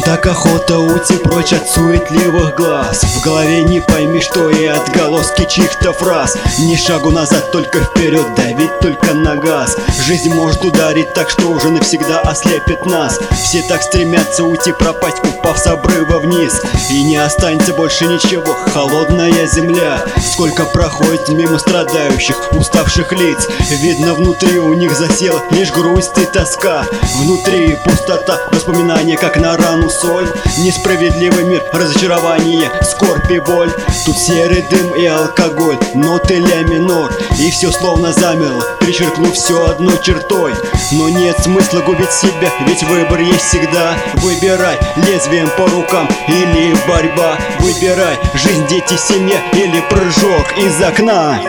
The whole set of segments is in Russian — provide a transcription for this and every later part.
Так охота уйти прочь от суетливых глаз. В голове не пойми, что и отголоски чьих-то фраз. Ни шагу назад, только вперед, давить только на газ. Жизнь может ударить так, что уже навсегда ослепит нас. Все так стремятся уйти, пропасть, упав с обрыва вниз. И не останется больше ничего, холодная земля. Сколько проходит мимо страдающих, уставших лиц. Видно, внутри у них засела лишь грусть и тоска. Внутри пустота, воспоминания, как на рану соль. Несправедливый мир, разочарование, скорбь и боль. Тут серый дым и алкоголь, ноты ля минор. И все словно замерло, перечеркнув все одной чертой. Но нет смысла губить себя, ведь выбор есть всегда. Выбирай, лезвием по рукам или борьба. Выбирай, жизнь, дети, семья или прыжок из окна.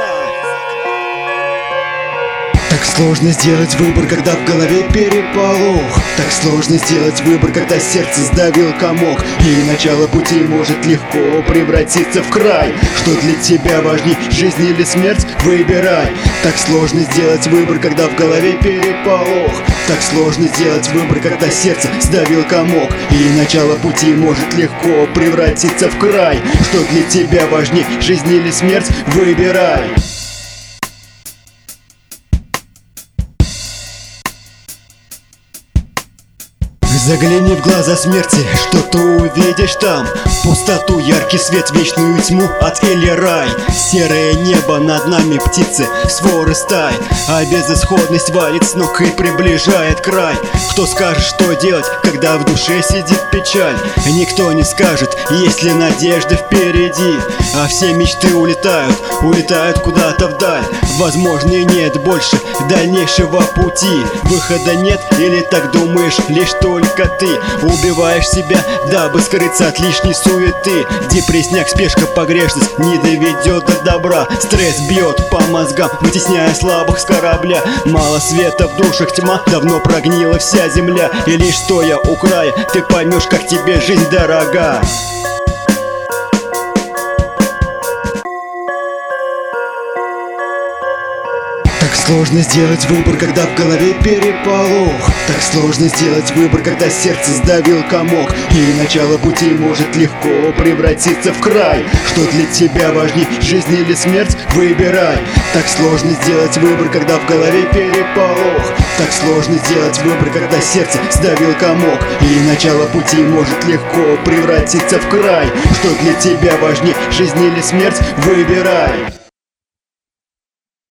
Так сложно сделать выбор, когда в голове переполох. Так сложно сделать выбор, когда сердце сдавил комок. И начало пути может легко превратиться в край. Что для тебя важней, жизнь или смерть? Выбирай. Так сложно сделать выбор, когда в голове переполох. Так сложно сделать выбор, когда сердце сдавил комок. И начало пути может легко превратиться в край. Что для тебя важней, жизнь или смерть? Выбирай. Загляни в глаза смерти, что-то увидишь там. Пустоту, яркий свет, вечную тьму, ад или рай. Серое небо, над нами птицы, своры стай. А безысходность валит с ног и приближает край. Кто скажет, что делать, когда в душе сидит печаль? Никто не скажет, есть ли надежда впереди. А все мечты улетают, улетают куда-то вдаль. Возможно, и нет больше дальнейшего пути. Выхода нет, или так думаешь лишь только ты? Убиваешь себя, дабы скрыться от лишней суеты. Депрессняк, спешка, погрешность не доведет до добра. Стресс бьет по мозгам, вытесняя слабых с корабля. Мало света в душах, тьма, давно прогнила вся земля. И лишь стоя у края, ты поймешь, как тебе жизнь дорога. Так сложно сделать выбор, когда в голове переполох. Так сложно сделать выбор, когда сердце сдавил комок. И начало пути может легко превратиться в край. Что для тебя важней, жизнь или смерть? Выбирай. Так сложно сделать выбор, когда в голове переполох. Так сложно сделать выбор, когда сердце сдавил комок. И начало пути может легко превратиться в край. Что для тебя важней, жизнь или смерть? Выбирай.